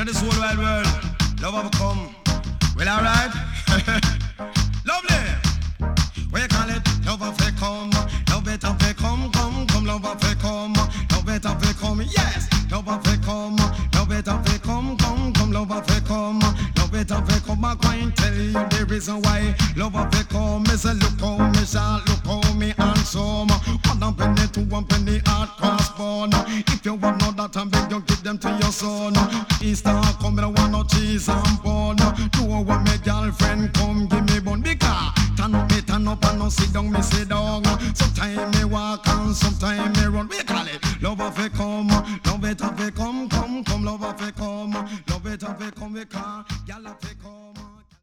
Yeah, this whole wide world, love have come. Well, alright. Lovely. We call it love have come. Love it have come, come, love have come. Love it have come, yes. Love have come. Love it have come, come, love have come. Love it have come. I can't tell you the reason why love have come. Me say look how me shall, look how me handsome. 1 penny, 2 penny, hard cross bone. If you want know that I'm big, you give them to your son. Easter coming, I want no cheese and bun. Do what my girlfriend come give me bun. Because turn up and no sit down, me sit down. Sometimes me walk and sometimes me run. We call it love have come, love it have come, come, love have come, love it have come. We call